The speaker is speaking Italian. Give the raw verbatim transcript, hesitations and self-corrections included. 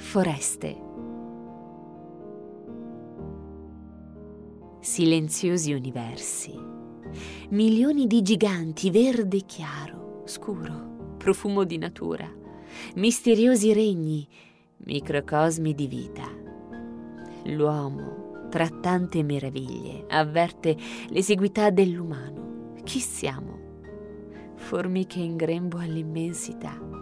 foreste, silenziosi universi, milioni di giganti, verde chiaro, scuro, profumo di natura, misteriosi regni, microcosmi di vita. L'uomo, tra tante meraviglie, avverte l'esiguità dell'umano. Chi siamo? Formiche in grembo all'immensità,